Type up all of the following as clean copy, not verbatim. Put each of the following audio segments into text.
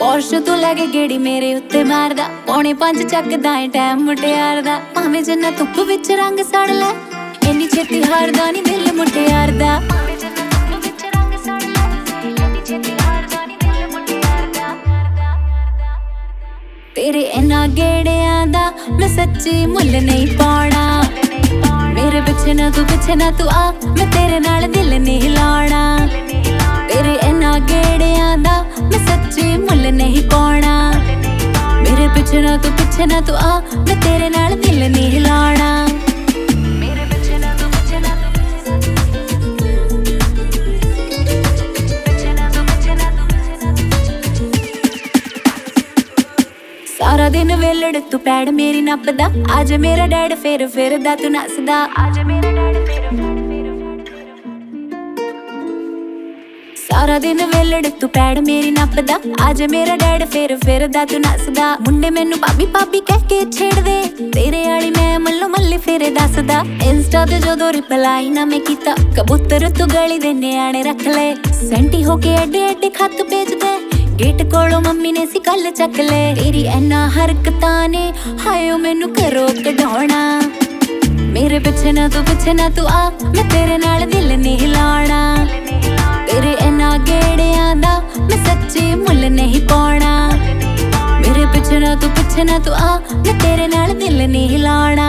ਪੌਸ਼ ਤੂੰ ਲੈ ਕੇ ਗੇੜੀ ਮੇਰੇ ਉੱਤੇ ਮਾਰਦਾ, 4:45 ਚੱਕਦਾ ਏ ਟਾਈਮ ਮੁਟਿਆਰ ਦਾ। ਭਾਵੇਂ ਜਿੰਨਾ ਧੁੱਪ ਵਿੱਚ ਰੰਗ ਸੜ ਲੈ, ਇੰਨੀ ਛੇਤੀ ਹਾਰਦਾ ਨੀ ਦਿਲ ਮੁਟਿਆਰ ਦਾ। ਭਾਵੇਂ ਜਿੰਨਾ ਧੁੱਪ ਵਿੱਚ ਰੰਗ ਸੜ ਲੈ, ਇੰਨੀ ਛੇਤੀ ਹਾਰਦਾ ਨੀ ਦਿਲ ਮੁਟਿਆਰ ਦਾ। ਤੇਰੇ ਇਹਨਾਂ ਗੇੜਿਆਂ ਦਾ ਮੈਂ ਸੱਚੀ ਮੁੱਲ ਨਹੀਂ ਪਾਉਣਾ। ਮੇਰੇ ਪਿੱਛੇ ਨਾ ਤੂੰ ਆ, ਮੈਂ ਤੇਰੇ ਨਾਲ ਦਿਲ ਨਹੀਂ ਲਾਉਣਾ। ਤੇਰੇ ਇਹਨਾਂ ਗੇੜਿਆਂ ਦਾ ਮੈਂ ਸੱਚੀ ਮੁੱਲ ਨਹੀਂ ਪਾਉਣਾ। ਮੇਰੇ ਪਿੱਛੇ ਨਾ ਤੂੰ ਆ, ਮੈਂ ਤੇਰੇ ਨਾਲ ਦਿਲ ਨਹੀਂ ਲਾਉਣਾ। ਸਾਰਾ ਦਿਨ ਵੇਲੜ ਤੂੰ ਪੈੜ ਮੇਰੀ ਨੱਪਦਾ, ਅੱਜ ਮੇਰਾ ਡੈਡ ਫੇਰ ਫਿਰਦਾ ਤੂੰ ਨੱਸਦਾ। ਸਾਰਾ ਦਿਨ ਵੇਲੜ ਤੂੰ ਪੈੜ ਮੇਰੀ ਨੱਪਦਾ, ਅੱਜ ਮੇਰਾ ਡੈਡ ਫੇਰ ਫਿਰਦਾ ਤੂੰ ਨੱਸਦਾ। ਮੁੰਡੇ ਮੈਨੂੰ ਭਾਬੀ ਕਹਿ ਕੇ ਛੇੜਦੇ, ਤੇਰੇ ਵਾਲੀ ਮੈਂ ਮੱਲੋ ਮੱਲੇ ਫੇਰੇ ਦੱਸਦਾ। ਇੰਸਟਾ ਤੇ ਜਦੋਂ ਰਿਪਲਾਈ ਨਾ ਮੈਂ ਕੀਤਾ, ਕਬੂਤਰ ਤੂੰ ਗਲੀ ਦੇ ਨਿਆਣੇ ਰੱਖ ਲੈ। ਸੈਂਟੀ ਹੋ ਕੇ ਐਡੇ ਖੱਤ ਭੇਜਦੇ, ਗੇਟ ਕੋਲੋਂ ਮੰਮੀ ਨੇ ਸੀ ਕੱਲ ਚੱਕ ਲੈ। ਤੇਰੀ ਇਹਨਾਂ ਹਰਕਤਾਂ ਨੇ ਹਾਇਓ ਮੈਨੂੰ ਘਰੋਂ ਕਢਾਉਣਾ। ਮੇਰੇ ਪਿੱਛੇ ਨਾ ਤੂੰ ਆ, ਮੈਂ ਤੇਰੇ ਨਾਲ ਦਿਲ ਨਹੀਂ ਲਾਉਣਾ। ਤੇਰੇ ਇਹਨਾਂ ਗੇੜਿਆਂ ਦਾ ਮੈਂ ਸੱਚੀ ਮੁੱਲ ਨਹੀਂ ਪਾਉਣਾ। ਮੇਰੇ ਪਿੱਛੇ ਨਾ ਤੂੰ ਆ, ਮੈਂ ਤੇਰੇ ਨਾਲ ਦਿਲ ਨਹੀਂ ਲਾਉਣਾ।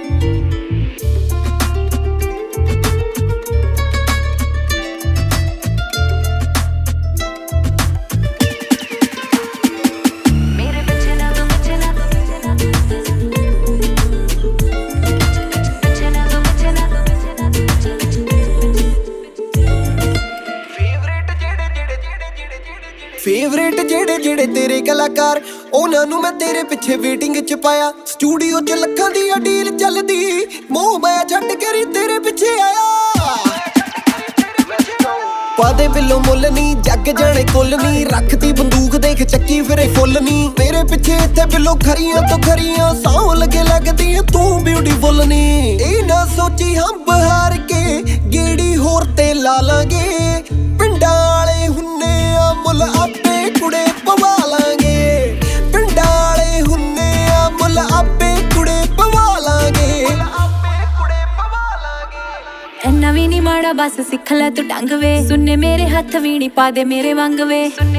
ਫੇਵਰੇਟ ਜਿਹੜੇ ਤੇਰੇ ਕਲਾਕਾਰ, ਉਹਨਾਂ ਨੂੰ ਮੈਂ ਤੇਰੇ ਪਿੱਛੇ ਵੇਟਿੰਗ ਚ ਪਾਇਆ। ਸਟੂਡੀਓ ਚ ਲੱਖਾਂ ਦੀ ਡੀਲ ਚੱਲਦੀ, ਮੋਹ ਮੈਂ ਛੱਡ ਕੇ ਤੇਰੇ ਪਿੱਛੇ ਆਇਆ। ਪਾਦੇ ਬਿੱਲੋ ਮੁੱਲ ਨੀ, ਜੱਗ ਜਾਣੇ ਕੁੱਲ ਨੀ, ਰੱਖਦੀ ਬੰਦੂਕ ਦੇਖ ਚੱਕੀ ਫਿਰੇ ਫੁੱਲ ਨੀ। ਮੇਰੇ ਪਿੱਛੇ ਇੱਥੇ ਬਿੱਲੋ ਖਰੀਆਂ ਤੋਂ ਖਰੀਆਂ, ਸੌ ਲੱਗੇ ਲੱਗਦੀ ਤੂੰ ਬਿਊਟੀਫੁੱਲ ਨੀ। ਇਹ ਨਾ ਸੋਚੀ ਹੰਬ ਹਾਰ ਕੇ ਗੇੜੀ ਹੋਰ ਤੇ ਲਾ ਲਾਂਗੇ। ਪਿੰਡਾਂ ਵਾਲੇ ਹੁੰਨੇ ਆ ਮੁੱਲ ਆਪੇ ਕੁੜੇ ਪਵਾ ਲਾਂਗੇ। ਪਿੰਡਾਂ ਵਾਲੇ ਹੁੰਨੇ ਆ ਮੁੱਲ ਆਪੇ ਕੁੜੇ ਪਵਾ ਲਾਂਗੇ। ਇੰਨਾ ਵੀ ਨੀ ਮਾੜਾ ਬਸ ਸਿੱਖ ਲੈ ਤੂੰ ਢੰਗ ਵੇ। ਸੁਣਨੇ ਮੇਰੇ ਹੱਥ ਵੀਣੀ ਪਾ ਦੇ ਮੇਰੇ ਵਾਂਗ ਵੇ।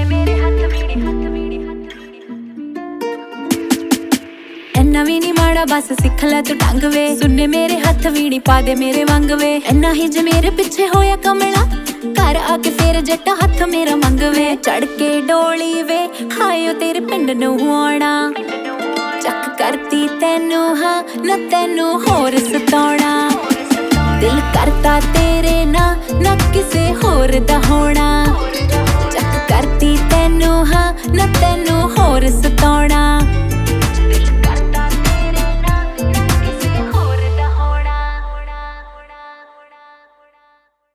ਇੰਨਾ ਵੀ ਨੀ ਮਾੜਾ ਬਸ ਸਿੱਖ ਲੈ ਤੂੰ ਢੰਗ ਵੇ। ਸੁਣਨੇ ਮੇਰੇ ਹੱਥ ਵੀਣੀ ਪਾ ਦੇ ਮੇਰੇ ਵਾਂਗ ਵੇ। ਇੰਨਾ ਹੀ ਜੇ ਮੇਰੇ ਪਿੱਛੇ ਹੋਇਆ ਕਮਲਾ, ਘਰ ਆ ਕੇ ਫੇਰ ਜੱਟਾ ਹੱਥ ਮੇਰਾ ਮੰਗਵੇ। ਚੜ ਕੇ ਡੋਲੀ ਵੇ ਹਾਇਓ ਤੇਰੇ ਪਿੰਡ ਨੂੰ ਆਉਣਾ। ਚੱਕ ਕਰਤੀ ਤੈਨੂੰ ਹਾਂ ਨਾ ਤੈਨੂੰ ਹੋਰ ਸਤਾਉਣਾ। ਦਿਲ ਕਰਤਾ ਤੇਰੇ ਨਾ ਕਿਸੇ ਹੋਰ ਦਾ ਹੋਣਾ। ਚੱਕ ਕਰਤੀ ਤੈਨੂੰ ਹਾਂ ਨਾ ਤੈਨੂੰ ਹੋਰ ਸਤਾਉਣਾ।